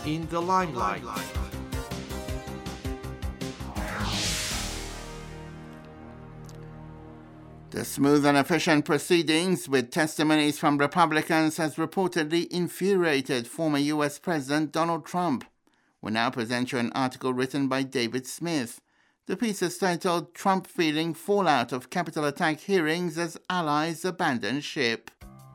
in the limelight. The smooth and efficient proceedings with testimonies from Republicans has reportedly infuriated former U.S. President Donald Trump. We now present you an article written by David Smith. The piece is titled "Trump Feeling Fallout of Capitol Attack Hearings as Allies Abandon Ship."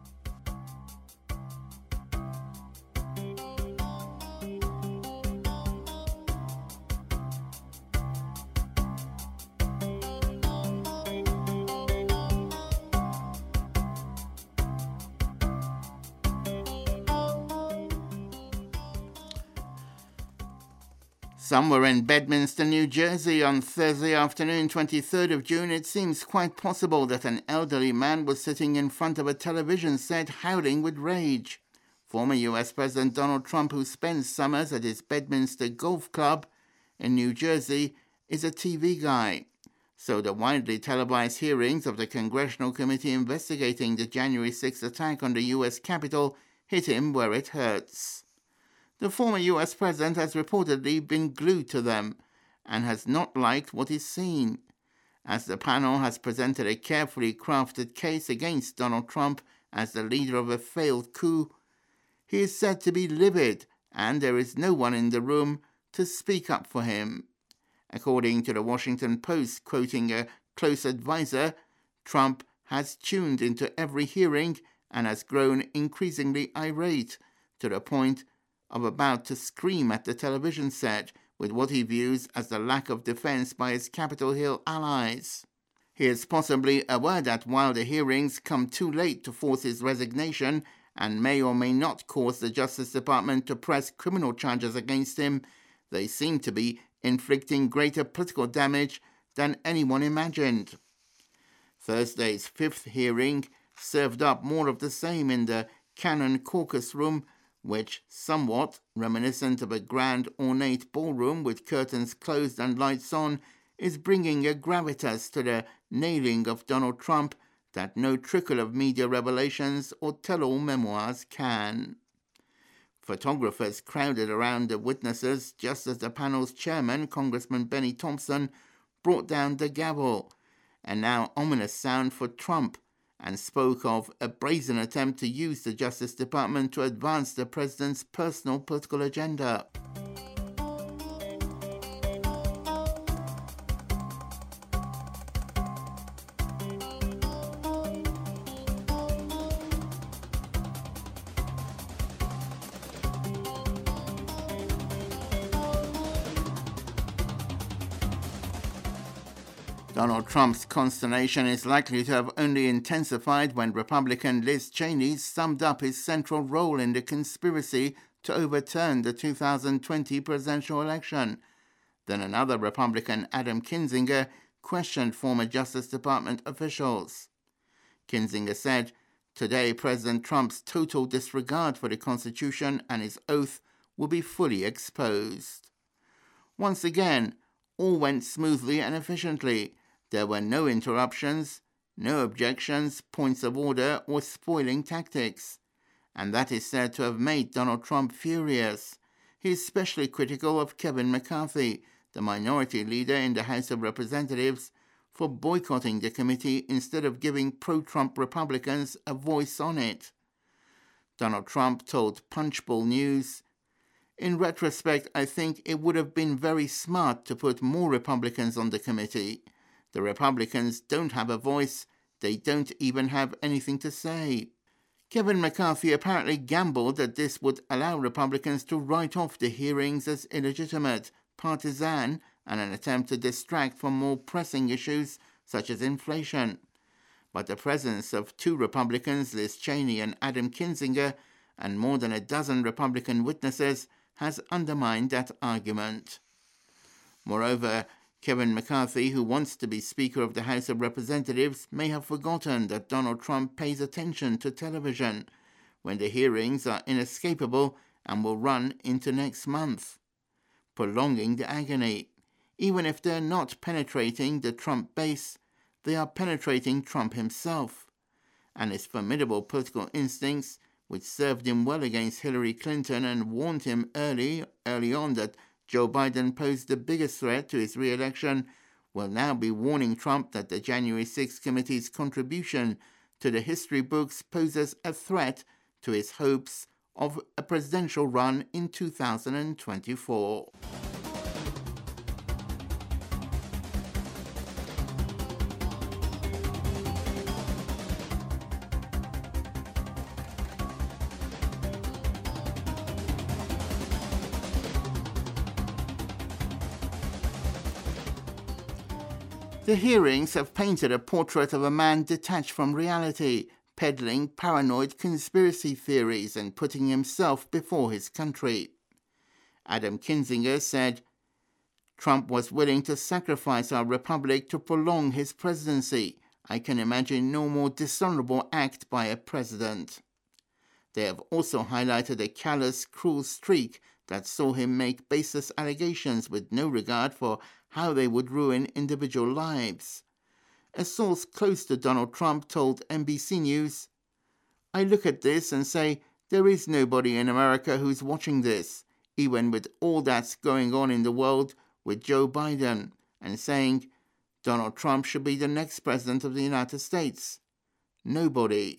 Somewhere in Bedminster, New Jersey, on Thursday afternoon, 23rd of June, it seems quite possible that an elderly man was sitting in front of a television set howling with rage. Former U.S. President Donald Trump, who spends summers at his Bedminster Golf Club in New Jersey, is a TV guy. So the widely televised hearings of the Congressional Committee investigating the January 6th attack on the U.S. Capitol hit him where it hurts. The former U.S. president has reportedly been glued to them and has not liked what he's seen. As the panel has presented a carefully crafted case against Donald Trump as the leader of a failed coup, he is said to be livid and there is no one in the room to speak up for him. According to the Washington Post, quoting a close advisor, Trump has tuned into every hearing and has grown increasingly irate to the point of about to scream at the television set with what he views as the lack of defense by his Capitol Hill allies. He is possibly aware that while the hearings come too late to force his resignation and may or may not cause the Justice Department to press criminal charges against him, they seem to be inflicting greater political damage than anyone imagined. Thursday's fifth hearing served up more of the same in the Cannon Caucus Room, which, somewhat reminiscent of a grand ornate ballroom with curtains closed and lights on, is bringing a gravitas to the nailing of Donald Trump that no trickle of media revelations or tell-all memoirs can. Photographers crowded around the witnesses just as the panel's chairman, Congressman Benny Thompson, brought down the gavel, a now ominous sound for Trump, and spoke of a brazen attempt to use the Justice Department to advance the president's personal political agenda. Donald Trump's consternation is likely to have only intensified when Republican Liz Cheney summed up his central role in the conspiracy to overturn the 2020 presidential election. Then another Republican, Adam Kinzinger, questioned former Justice Department officials. Kinzinger said, "Today, President Trump's total disregard for the Constitution and his oath will be fully exposed." Once again, all went smoothly and efficiently. There were no interruptions, no objections, points of order, or spoiling tactics. And that is said to have made Donald Trump furious. He is especially critical of Kevin McCarthy, the minority leader in the House of Representatives, for boycotting the committee instead of giving pro-Trump Republicans a voice on it. Donald Trump told Punchbowl News, "In retrospect, I think it would have been very smart to put more Republicans on the committee. The Republicans don't have a voice. They don't even have anything to say." Kevin McCarthy apparently gambled that this would allow Republicans to write off the hearings as illegitimate, partisan, and an attempt to distract from more pressing issues such as inflation. But the presence of two Republicans, Liz Cheney and Adam Kinzinger, and more than a dozen Republican witnesses has undermined that argument. Moreover, Kevin McCarthy, who wants to be Speaker of the House of Representatives, may have forgotten that Donald Trump pays attention to television when the hearings are inescapable and will run into next month, prolonging the agony. Even if they're not penetrating the Trump base, they are penetrating Trump himself, and his formidable political instincts which served him well against Hillary Clinton and warned him early on that Joe Biden posed the biggest threat to his re-election, will now be warning Trump that the January 6 committee's contribution to the history books poses a threat to his hopes of a presidential run in 2024. The hearings have painted a portrait of a man detached from reality, peddling paranoid conspiracy theories and putting himself before his country. Adam Kinzinger said, "Trump was willing to sacrifice our republic to prolong his presidency. I can imagine no more dishonorable act by a president." They have also highlighted a callous, cruel streak that saw him make baseless allegations with no regard for how they would ruin individual lives. A source close to Donald Trump told NBC News, "I look at this and say, there is nobody in America who's watching this, even with all that's going on in the world with Joe Biden, and saying, Donald Trump should be the next president of the United States. Nobody."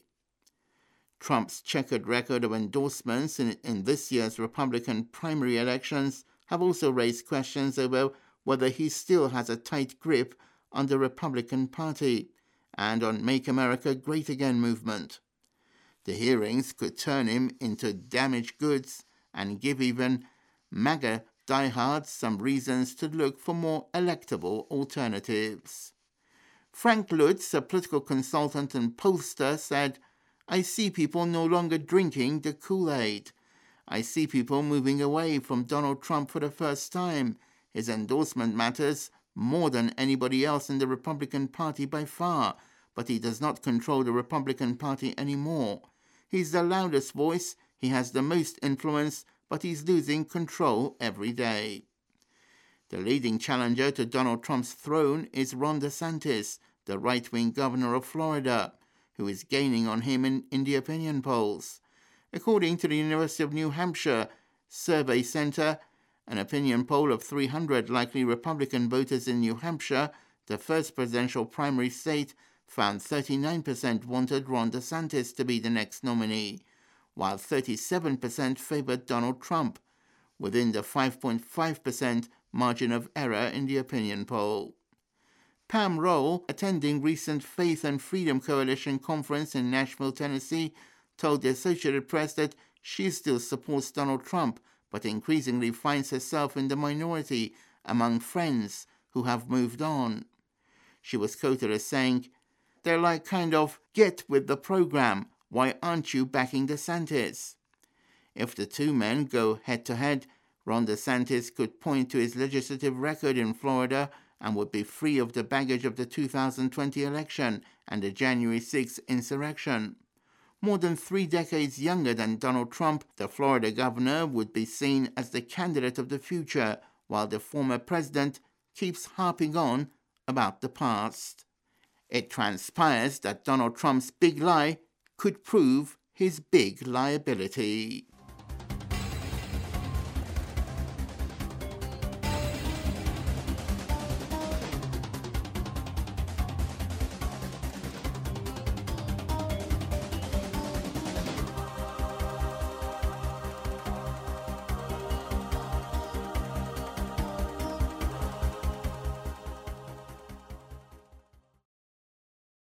Trump's checkered record of endorsements in this year's Republican primary elections have also raised questions over whether he still has a tight grip on the Republican Party and on Make America Great Again movement. The hearings could turn him into damaged goods and give even MAGA diehards some reasons to look for more electable alternatives. Frank Lutz, a political consultant and pollster, said, "I see people no longer drinking the Kool-Aid. I see people moving away from Donald Trump for the first time. His endorsement matters more than anybody else in the Republican Party by far, but he does not control the Republican Party anymore. He's the loudest voice, he has the most influence, but he's losing control every day." The leading challenger to Donald Trump's throne is Ron DeSantis, the right-wing governor of Florida, who is gaining on him in the opinion polls. According to the University of New Hampshire Survey Center, an opinion poll of 300 likely Republican voters in New Hampshire, the first presidential primary state, found 39% wanted Ron DeSantis to be the next nominee, while 37% favored Donald Trump, within the 5.5% margin of error in the opinion poll. Pam Roll, attending recent Faith and Freedom Coalition conference in Nashville, Tennessee, told the Associated Press that she still supports Donald Trump, but increasingly finds herself in the minority among friends who have moved on. She was quoted as saying, "They're like kind of, get with the program, why aren't you backing DeSantis?" If the two men go head-to-head, Ron DeSantis could point to his legislative record in Florida and would be free of the baggage of the 2020 election and the January 6 insurrection. More than 3 decades younger than Donald Trump, the Florida governor would be seen as the candidate of the future, while the former president keeps harping on about the past. It transpires that Donald Trump's big lie could prove his big liability.